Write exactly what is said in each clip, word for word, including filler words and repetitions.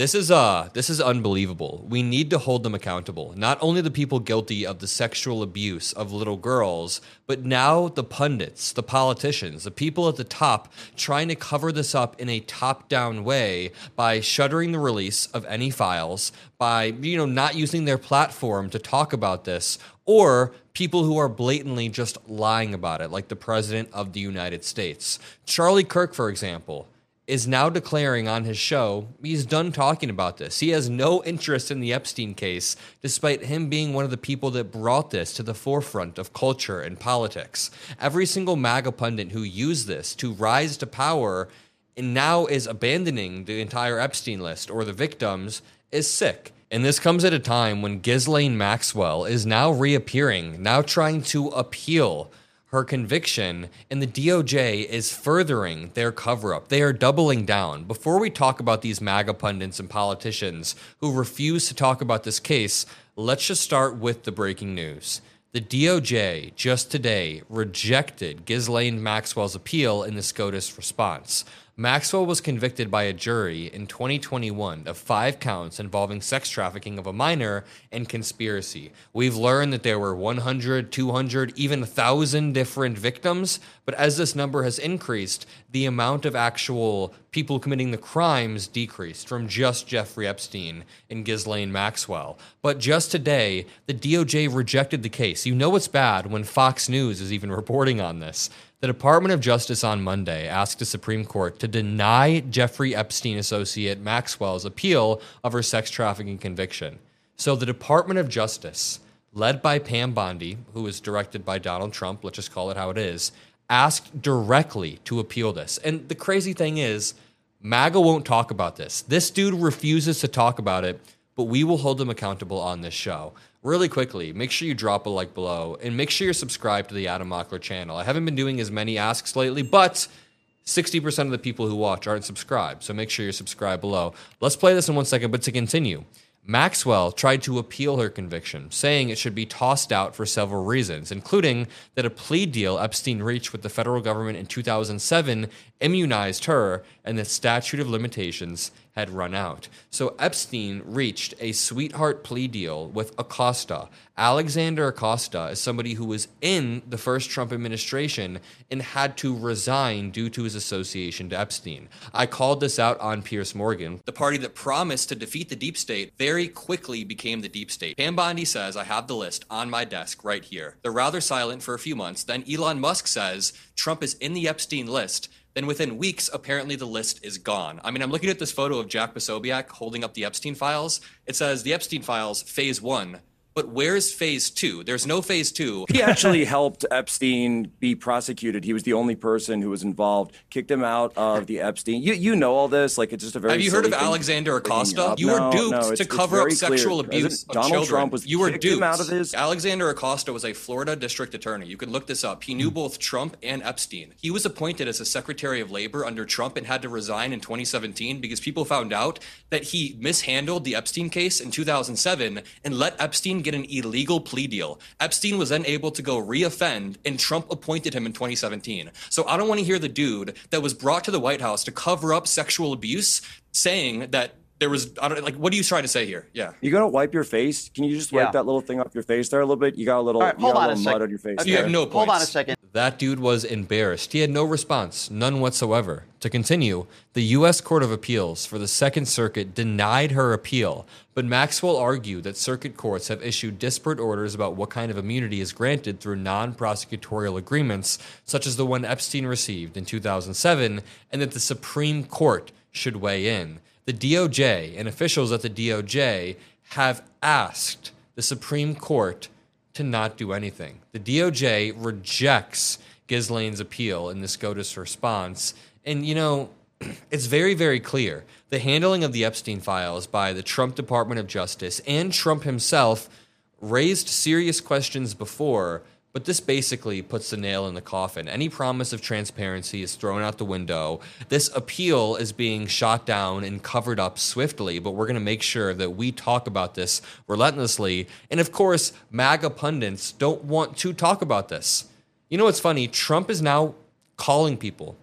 This is uh this is unbelievable. We need to hold them accountable. Not only the people guilty of the sexual abuse of little girls, but now the pundits, the politicians, the people at the top trying to cover this up in a top-down way by shuttering the release of any files, by you know not using their platform to talk about this, or people who are blatantly just lying about it, like the President of the United States. Charlie Kirk, for example, is now declaring on his show he's done talking about this. He has no interest in the Epstein case, despite him being one of the people that brought this to the forefront of culture and politics. Every single MAGA pundit who used this to rise to power and now is abandoning the entire Epstein list or the victims is sick. And this comes at a time when Ghislaine Maxwell is now reappearing, now trying to appeal her conviction, and the D O J is furthering their cover-up. They are doubling down. Before we talk about these MAGA pundits and politicians who refuse to talk about this case, let's just start with the breaking news. The D O J just today rejected Ghislaine Maxwell's appeal in the SCOTUS response. Maxwell was convicted by a jury in twenty twenty-one of five counts involving sex trafficking of a minor and conspiracy. We've learned that there were one hundred, two hundred, even one thousand different victims, but as this number has increased, the amount of actual people committing the crimes decreased from just Jeffrey Epstein and Ghislaine Maxwell. But just today, the D O J rejected the case. You know it's bad when Fox News is even reporting on this. The Department of Justice on Monday asked the Supreme Court to deny Jeffrey Epstein associate Maxwell's appeal of her sex trafficking conviction. So the Department of Justice, led by Pam Bondi, who is directed by Donald Trump, let's just call it how it is, asked directly to appeal this. And the crazy thing is, MAGA won't talk about this. This dude refuses to talk about it, but we will hold him accountable on this show. Really quickly, make sure you drop a like below, and make sure you're subscribed to the Adam Mockler channel. I haven't been doing as many asks lately, but sixty percent of the people who watch aren't subscribed, so make sure you're subscribed below. Let's play this in one second, but to continue, Maxwell tried to appeal her conviction, saying it should be tossed out for several reasons, including that a plea deal Epstein reached with the federal government in two thousand seven immunized her, and the statute of limitations had run out. So Epstein reached a sweetheart plea deal with Acosta. Alexander Acosta is somebody who was in the first Trump administration and had to resign due to his association to Epstein. I called this out on Piers Morgan. The party that promised to defeat the deep state very quickly became the deep state. Pam Bondi says, I have the list on my desk right here. They're rather silent for a few months. Then Elon Musk says Trump is in the Epstein list. Then within weeks, apparently the list is gone. I mean, I'm looking at this photo of Jack Posobiec holding up the Epstein files. It says the Epstein files, phase one. But where's phase two? There's no phase two. He actually helped Epstein be prosecuted. He was the only person who was involved. Kicked him out of the Epstein. You you know all this. Like, it's just a very. Have you heard of Alexander Acosta? You no, were duped no, it's, to cover up sexual clear. abuse of Donald children. Trump was you were kicked duped. him out of his. Alexander Acosta was a Florida district attorney. You can look this up. He knew both Trump and Epstein. He was appointed as a Secretary of Labor under Trump and had to resign in twenty seventeen because people found out that he mishandled the Epstein case in two thousand seven and let Epstein get an illegal plea deal. Epstein was then able to go re-offend, and Trump appointed him in twenty seventeen. So I don't want to hear the dude that was brought to the White House to cover up sexual abuse saying that there was, I don't like, what are you trying to say here? Yeah. You gotta wipe your face. Can you just wipe Yeah. that little thing off your face there a little bit? You got a little, right, you got hold a on little a mud sec. on your face. Okay. You there. have no points. Hold on a second. That dude was embarrassed. He had no response, none whatsoever. To continue, the U S Court of Appeals for the Second Circuit denied her appeal, but Maxwell argued that circuit courts have issued disparate orders about what kind of immunity is granted through non-prosecutorial agreements, such as the one Epstein received in two thousand seven, and that the Supreme Court should weigh in. The D O J and officials at the D O J have asked the Supreme Court to not do anything. The D O J rejects Ghislaine's appeal in the SCOTUS response. And, you know, it's very, very clear. The handling of the Epstein files by the Trump Department of Justice and Trump himself raised serious questions before, but this basically puts the nail in the coffin. Any promise of transparency is thrown out the window. This appeal is being shot down and covered up swiftly, but we're going to make sure that we talk about this relentlessly. And of course, MAGA pundits don't want to talk about this. You know what's funny? Trump is now calling people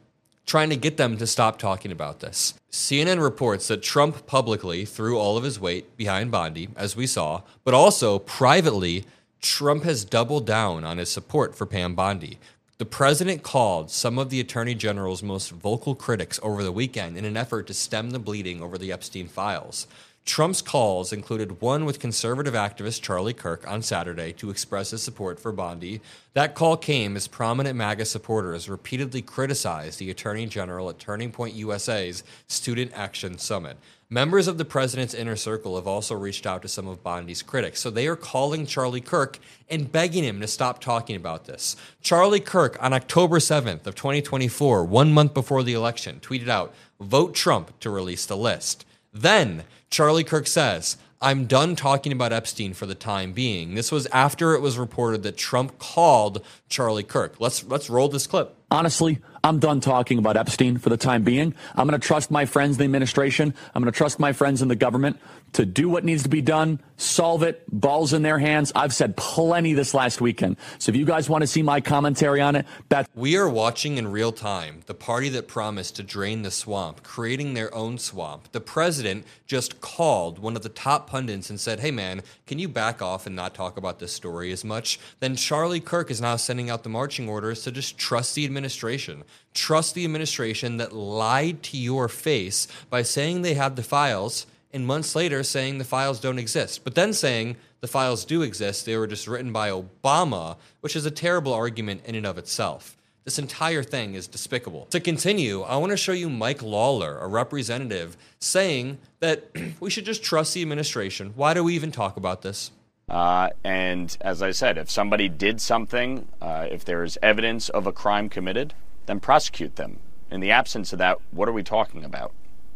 trying to get them to stop talking about this. C N N reports that Trump publicly threw all of his weight behind Bondi, as we saw, but also privately, Trump has doubled down on his support for Pam Bondi. The president called some of the attorney general's most vocal critics over the weekend in an effort to stem the bleeding over the Epstein files. Trump's calls included one with conservative activist Charlie Kirk on Saturday to express his support for Bondi. That call came as prominent MAGA supporters repeatedly criticized the Attorney General at Turning Point U S A's Student Action Summit. Members of the president's inner circle have also reached out to some of Bondi's critics, so they are calling Charlie Kirk and begging him to stop talking about this. Charlie Kirk, on October seventh of twenty twenty-four, one month before the election, tweeted out, "Vote Trump to release the list." Then, Charlie Kirk says, "I'm done talking about Epstein for the time being." This was after it was reported that Trump called Charlie Kirk. Let's let's roll this clip. Honestly, I'm done talking about Epstein for the time being. I'm going to trust my friends in the administration. I'm going to trust my friends in the government to do what needs to be done, solve it, balls in their hands. I've said plenty this last weekend. So if you guys want to see my commentary on it, that's... We are watching in real time the party that promised to drain the swamp, creating their own swamp. The president just called one of the top pundits and said, "Hey man, can you back off and not talk about this story as much?" Then Charlie Kirk is now sending out the marching orders to just trust the administration. Trust the administration that lied to your face by saying they have the files and months later saying the files don't exist, but then saying the files do exist, they were just written by Obama, which is a terrible argument in and of itself. This entire thing is despicable. To continue, I want to show you Mike Lawler, a representative, saying that we should just trust the administration. Why do we even talk about this? Uh, and as I said, if somebody did something, uh, if there is evidence of a crime committed, then prosecute them. In the absence of that, what are we talking about?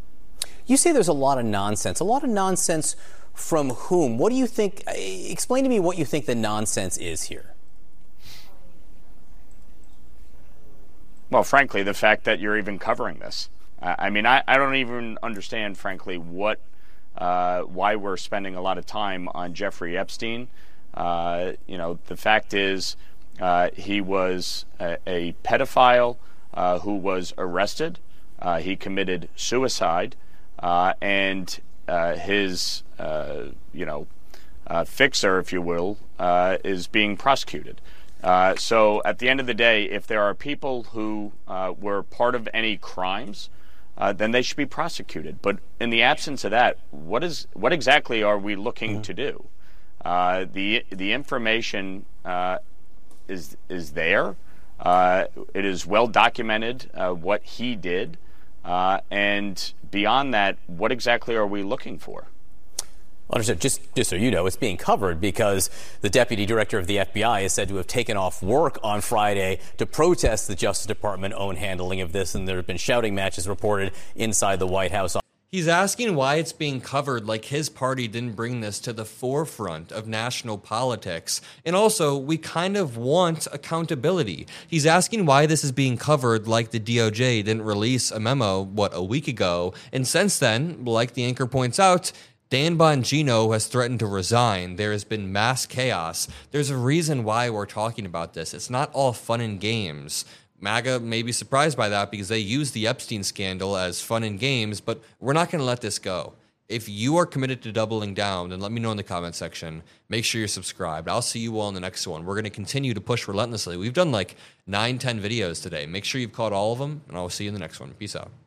You say there's a lot of nonsense. A lot of nonsense from whom? What do you think? Explain to me what you think the nonsense is here. Well, frankly, the fact that you're even covering this. Uh, I mean, I, I don't even understand, frankly, what, uh, why we're spending a lot of time on Jeffrey Epstein. Uh, you know, the fact is uh, he was a, a pedophile uh, who was arrested. Uh, he committed suicide. Uh, and uh, his, uh, you know, uh, fixer, if you will, uh, is being prosecuted. Uh, so at the end of the day, if there are people who uh, were part of any crimes, uh, then they should be prosecuted. But in the absence of that, what is what exactly are we looking mm-hmm. to do? Uh, the the information uh, is is there. Uh, it is well documented uh, what he did. Uh, and beyond that, what exactly are we looking for? Understood. Just, just so you know, it's being covered because the deputy director of the F B I is said to have taken off work on Friday to protest the Justice Department's own handling of this, and there have been shouting matches reported inside the White House. He's asking why it's being covered like his party didn't bring this to the forefront of national politics. And also, we kind of want accountability. He's asking why this is being covered like the D O J didn't release a memo, what, a week ago. And since then, like the anchor points out, Dan Bongino has threatened to resign. There has been mass chaos. There's a reason why we're talking about this. It's not all fun and games. MAGA may be surprised by that because they use the Epstein scandal as fun and games, but we're not going to let this go. If you are committed to doubling down, then let me know in the comment section. Make sure you're subscribed. I'll see you all in the next one. We're going to continue to push relentlessly. We've done like nine, ten videos today. Make sure you've caught all of them, and I'll see you in the next one. Peace out.